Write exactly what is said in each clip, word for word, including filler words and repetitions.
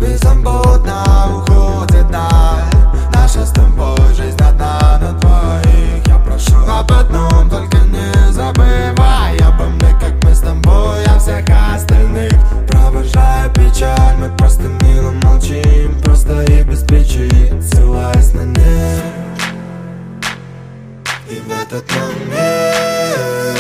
беззаботно уходит даль. Наша с тобой жизнь одна на двоих. Я прошу об одном, только не забывай обо мне, как мы с тобой о всех остальных. Провожая печаль, мы просто мило молчим, просто и без причин, ссылаясь на них. И в этот момент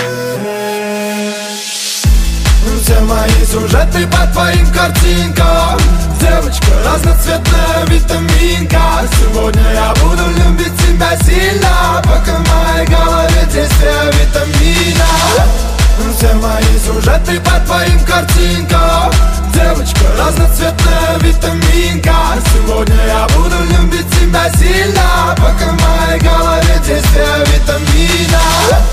все мои сюжеты по твоим картинкам. Девочка, разноцветная витаминка. Сегодня я буду любить тебя сильно, пока в моей голове действие витамина. Все мои сюжеты по твоим картинкам. Девочка, разноцветная витаминка. Сегодня я буду любить тебя сильно, пока в моей голове действие витамина.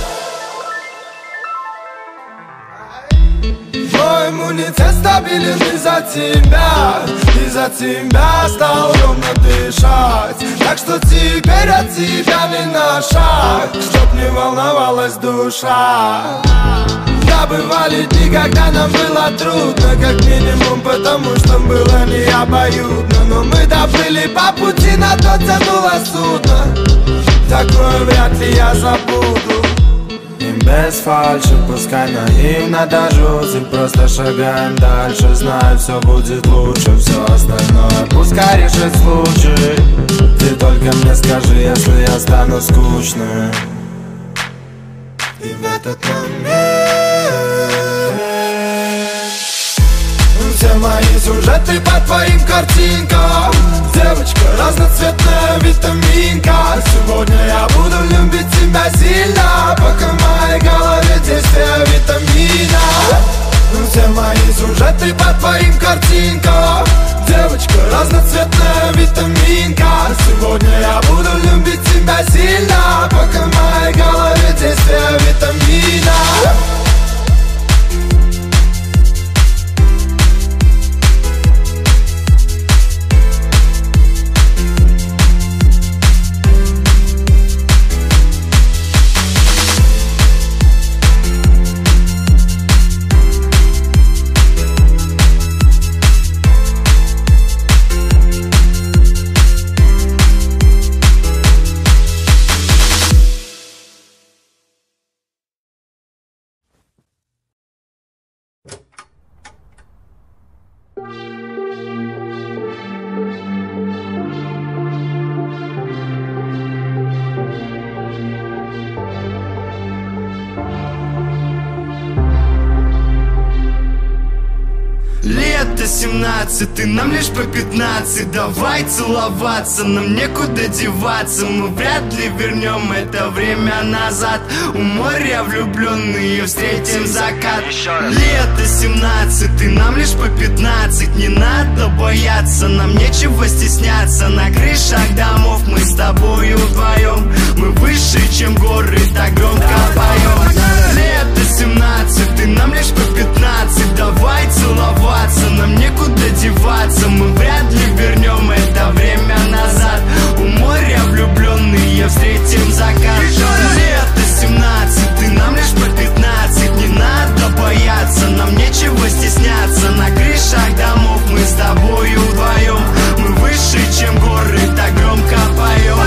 Мой иммунитет стабилен из-за тебя. Из-за тебя стал ровно дышать. Так что теперь от тебя не на шаг, чтоб не волновалась душа. Да, бывали дни, когда нам было трудно, как минимум потому, что было не обоюдно. Но мы доплыли по пути, на то тянуло судно. Такое вряд ли я забуду. И без фальши, пускай наивно до жути, просто шагаем дальше, знаю, все будет лучше. Все остальное пускай решит случай. Ты только мне скажи, если я стану скучным. И в этот момент все мои сюжеты по твоим картинкам. Девочка, разноцветная витаминка. Сегодня я буду любить тебя сильно, пока в моей голове действие витамина. Все мои сюжеты по твоим картинкам. Девочка, разноцветная витаминка. Сегодня я буду любить тебя сильно, пока в моей голове действие витамина. Лето семнадцать, и нам лишь по пятнадцать. Давай целоваться, нам некуда деваться. Мы вряд ли вернем это время назад. У моря влюбленные встретим закат. Лето семнадцать, и нам лишь по пятнадцать. Не надо бояться, нам нечего стесняться. На крышах домов мы с тобою вдвоем. Мы выше, чем горы, так громко поем. Лето семнадцать, и нам лишь по пятнадцать. Давай целоваться, нам некуда деваться. Мы вряд ли вернем это время назад. У моря влюбленные встретим закат. Лето семнадцать, и нам лишь по пятнадцать. Не надо бояться, нам нечего стесняться. На крышах домов мы с тобою вдвоем. Мы выше, чем горы, так громко поем.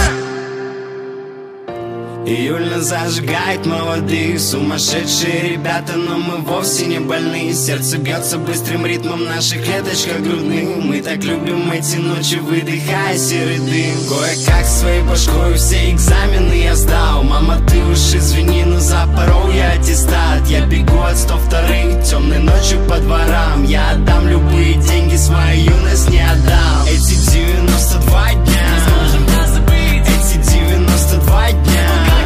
Июль зажигает молодые, сумасшедшие ребята, но мы вовсе не больные. Сердце бьется быстрым ритмом в наших клеточках грудных. Мы так любим эти ночи, выдыхая серый дым. Кое-как своей башкой все экзамены я сдал. Мама, ты уж извини, но запорол я аттестат. Я бегу от сто вторых, темной ночью по дворам. Я отдам любые деньги, свою юность не отдам. Эти девяносто два дня, эти девяносто два дня.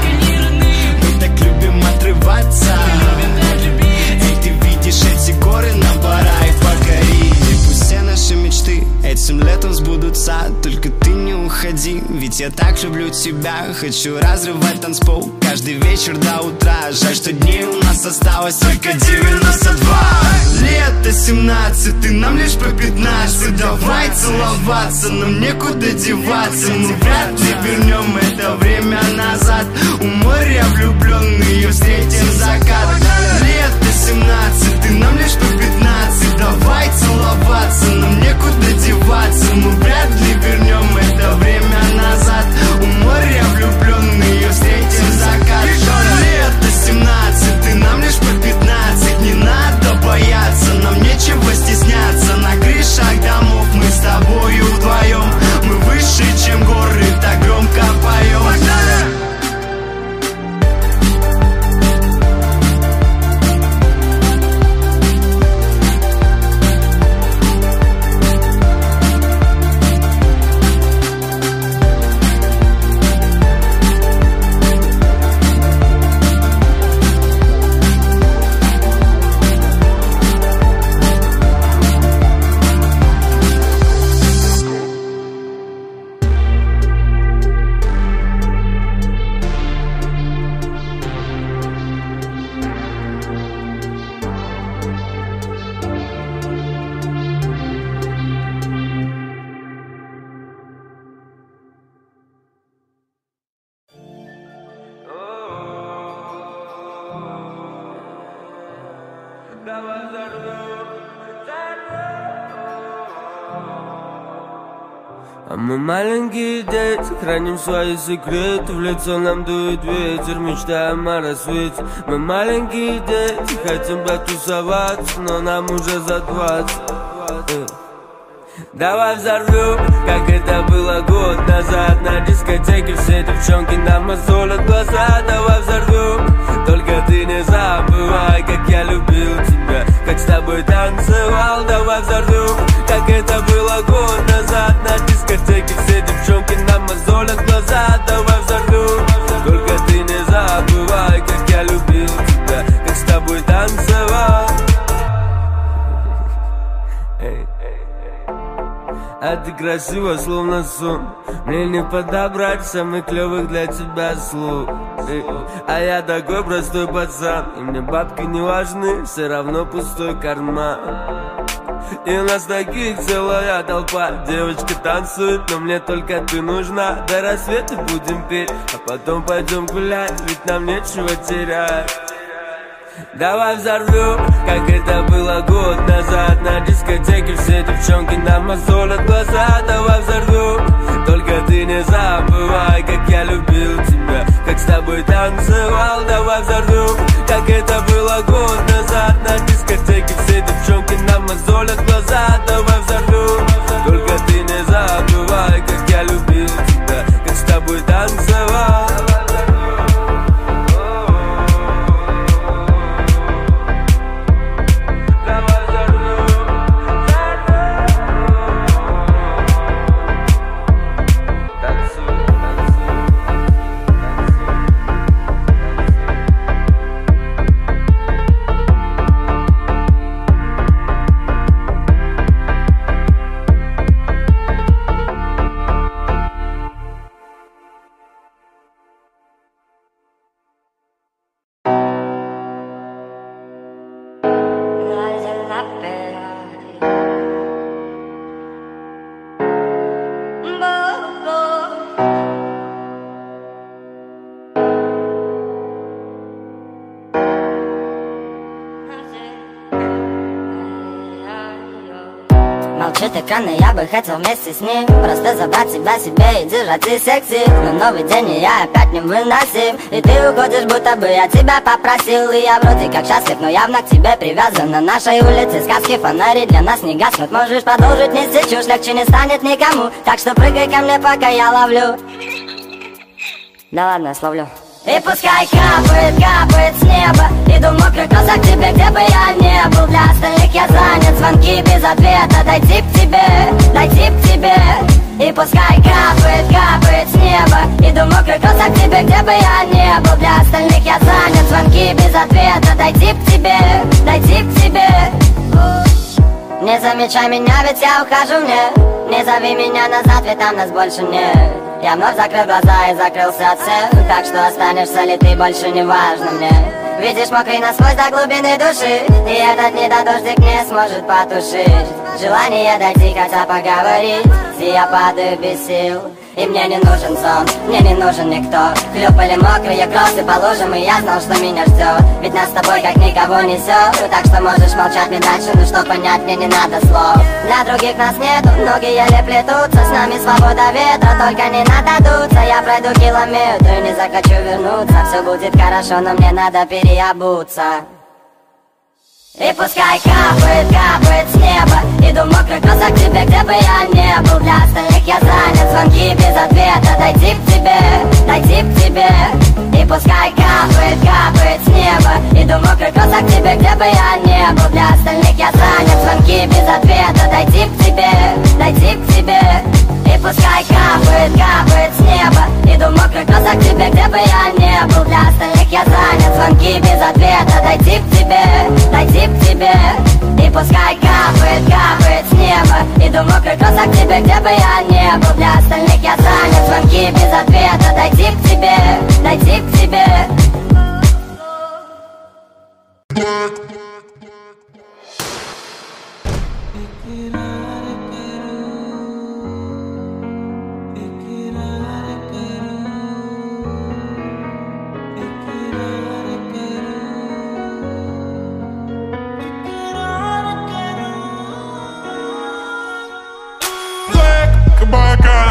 Отрываться. Эй, ты видишь эти горы, нам пора их покорить. И пусть все наши мечты этим летом сбудутся. Только ты не уходи, ведь я так люблю тебя. Хочу разрывать танцпол каждый вечер до утра. Жаль, что дней у нас осталось только девяносто два. Лето семнадцать, и нам лишь по пятнадцать. Давай целоваться, нам некуда деваться. Мы вряд ли вернем это время назад. У моря влюбленные встретим закат. Лето семнадцать, и нам лишь по пятнадцать. Давай целоваться, нам некуда А мы маленькие дети, храним свои секреты. В лицо нам дует ветер, мечтаем о рассвете. Мы маленькие дети, хотим потусоваться, но нам уже за двадцать. Давай взорвем, как это было год назад. На дискотеке все девчонки нам мозолят глаза. Давай взорвем, только ты не забывай, как я любил тебя, как с тобой танцевал. Давай взорвем, как это было год назад. На дискотеке все девчонки нам мозолят глаза. Давай взорвем, только ты не забывай, как я любил тебя, как с тобой танцевал. А ты красива, словно сон. Мне не подобрать самых клёвых для тебя слов. А я такой простой пацан, и мне бабки не важны, все равно пустой карман. И у нас таких целая толпа. Девочка танцует, но мне только ты нужна. До рассвета будем петь, а потом пойдем гулять, ведь нам нечего терять. Давай взорвем, как это было год назад. На дискотеке все девчонки нам мозолят глаза. Давай взорвем, только ты не забывай, как я любил тебя, как с тобой танцевал. Давай взорвем, как это было год назад. На дискотеке все девчонки нам мозолят глаза. Давай взорвем, только ты не забывай, как я любил тебя, как с тобой танцевал. Молчит экран, и я бы хотел вместе с ним просто забрать себя себе и держать и секси. Но новый день, и я опять не выносим. И ты уходишь, будто бы я тебя попросил. И я вроде как счастлив, но явно к тебе привязан. На нашей улице сказки, фонари для нас не гаснут. Можешь продолжить нести чушь, легче не станет никому. Так что прыгай ко мне, пока я ловлю. Да ладно, я словлю. И пускай капает, капает с неба. Иду в мокрый кроссах к тебе, где бы я не был. Для остальных я занят, звонки без ответа. Дойти к тебе, дойти к тебе. И пускай капает, капает с неба. Иду в мокрый кроссах к тебе, где бы я не был. Для остальных я занят, звонки без ответа. Дойти к тебе, дойти к тебе. Не замечай меня, ведь я ухожу, мне. Не зови меня назад, ведь там нас больше нет. Я вновь закрыл глаза и закрылся от всех. Так что останешься ли ты, больше не важно мне. Видишь, мокрый насквозь до глубины души. И этот недодождик не сможет потушить желание дойти, хотя поговорить. И я падаю без сил, и мне не нужен сон, мне не нужен никто. Хлюпали мокрые кроссы по лужам, и я знал, что меня ждет. Ведь нас с тобой как никого несет. Так что можешь молчать мне дальше, но что понять мне не надо слов. Для других нас нету, ноги еле плетутся. С нами свобода ветра, только не надо дуться. Я пройду километры, не захочу вернуться. Все будет хорошо, но мне надо переобуться. И пускай капает, капает с неба. Иду в мокрых кроссах к тебе, где бы я не был. Для остальных я занят, звонки без ответа. Дойти к тебе, дойти к тебе. И пускай капает, капает с неба. Иду в мокрых кроссах к тебе, где бы я не был. Для остальных я занят, звонки без ответа. Дойти к тебе, дойти к тебе. И пускай капает, капает с неба. Иду в мокрых кроссах к тебе, где бы я не был. Для остальных я занят, звонки без ответа. Дойти к тебе, дойти к тебе. И пускай капает, капает с неба. Иду в мокрых кроссах к тебе, где бы я не был. Для остальных я занят, звонки без ответа. Дойти к тебе, дойти к тебе. Black, goodbye, guy.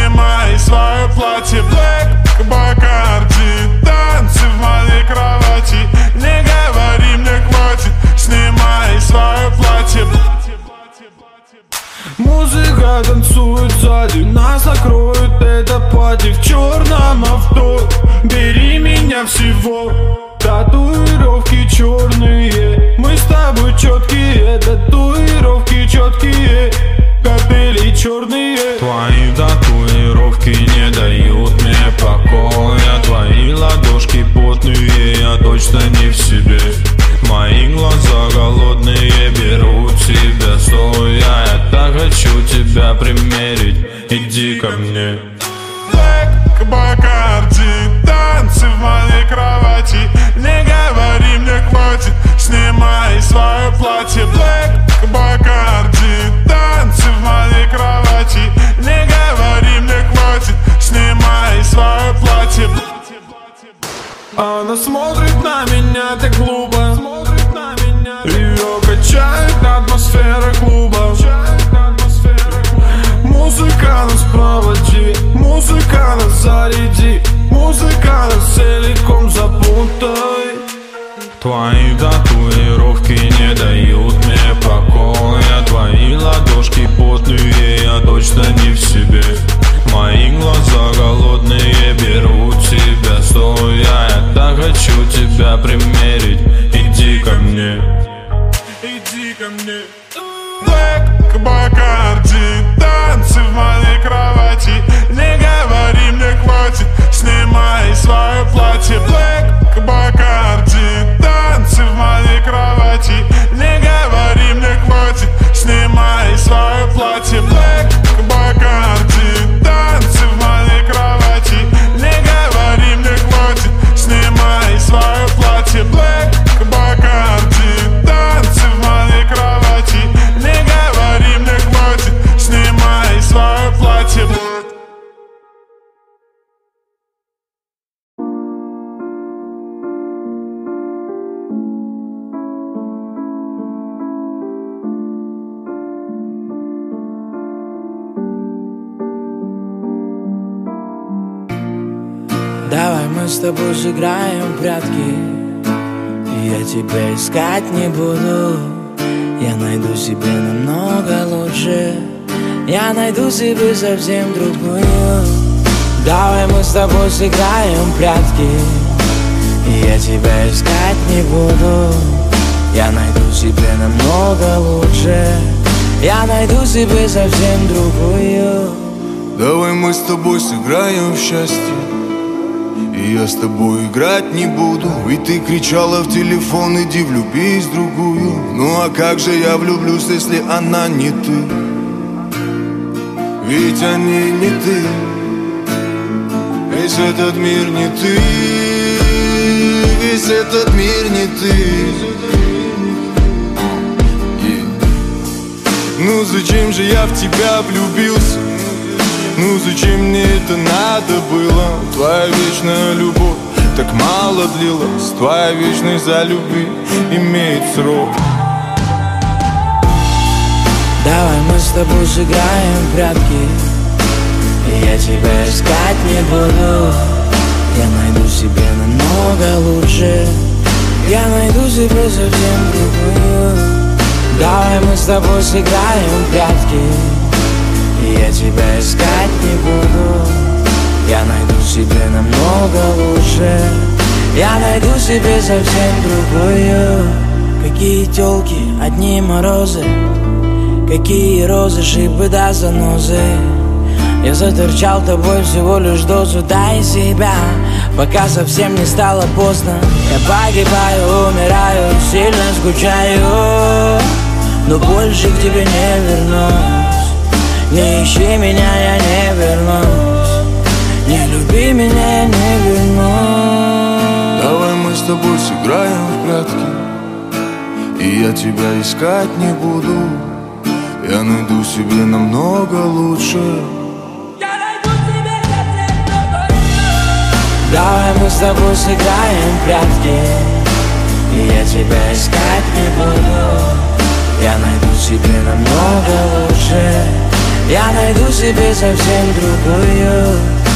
Снимай свое платье, Black Bacardi. Танцы в моей кровати, не говори мне хватит. Снимай свое платье. Музыка танцует сзади, нас накроет это пати в черном авто. Бери меня всего, татуировки черные. Мы с тобой четкие, татуировки четкие, капели черные. Твои татуировки не дают мне покоя. Твои ладошки потные, я точно не в себе. Мои глаза голодные берут тебя стоя. Я так хочу тебя примерить, иди ко мне. Black Bacardi. Танцы в моей кровати, не говори мне хватит. Снимай свое платье, Black Bacardi. Танцы в моей кровати, не говори мне хватит. Снимай свое платье. Она смотрит на меня так глупо, ее качает атмосфера клуба. Музыка нас проводи, музыка нас заряди, музыка нас целиком запутай. Твои татуировки не дают мне покоя. Твои ладошки потные, я точно не в себе. Мои глаза голодные берут тебя стоя. Я так хочу тебя примерить, иди ко мне. Иди ко мне. Black Bacardi. Танцы в моей кровати, не говори мне хватит. Снимай свое платье, Black Bacardi. Танцы в моей кровати, не говори мне хватит. Снимай свое платье, Black Bacardi. Танцы в моей кровати, не говори мне хватит. Снимай свое платье, Black Bacardi. Танцы в моей кровати, не говори мне хватит. Снимай свое платье. Давай мы с тобой сыграем в прятки, я тебя искать не буду. Я найду себе намного лучше, я найду себе совсем другую. Давай мы с тобой сыграем в прятки, я тебя искать не буду. Я найду себе намного лучше, я найду себе совсем другую. Давай мы с тобой сыграем в счастье, и я с тобой играть не буду. Ведь ты кричала в телефон, иди влюбись в другую. Ну а как же я влюблюсь, если она не ты? Ведь они не ты, весь этот мир не ты, весь этот мир не ты. Yeah. Ну зачем же я в тебя влюбился? Ну зачем мне это надо было? Твоя вечная любовь так мало длилась. Твоя вечность за любви имеет срок. Давай мы с тобой сыграем в прятки, я тебя искать не буду. Я найду себе намного лучше, я найду себе совсем другую. Давай мы с тобой сыграем в прятки, я тебя искать не буду. Я найду себе намного лучше, я найду себе совсем другую. Какие тёлки, одни морозы, какие розы, шипы да занозы. Я заторчал тобой всего лишь дозу, дай себя, пока совсем не стало поздно. Я погибаю, умираю, сильно скучаю, но больше к тебе не вернусь. Не ищи меня, я не вернусь, не люби меня, я не вернусь. Давай мы с тобой сыграем в прятки, и я тебя искать не буду. Я найду себе намного лучше. Я найду себе совсем другую. Давай мы с тобой сыграем в прятки, и я тебя искать не буду. Я найду себе намного лучше, Я найду себе совсем другую.